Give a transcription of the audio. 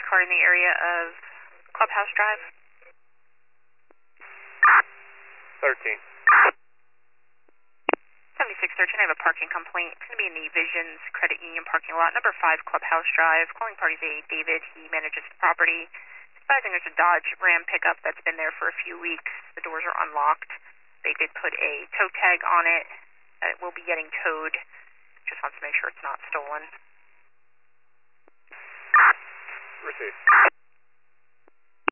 car in the area of Clubhouse Drive? 13. 7613, I have a parking complaint. It's going to be in the Visions Credit Union parking lot, number 5 Clubhouse Drive. Calling party's a David. He manages the property. Advising there's a Dodge Ram pickup that's been there for a few weeks. The doors are unlocked. They did put a tow tag on it. It will be getting towed. Just wants to make sure it's not stolen. Received.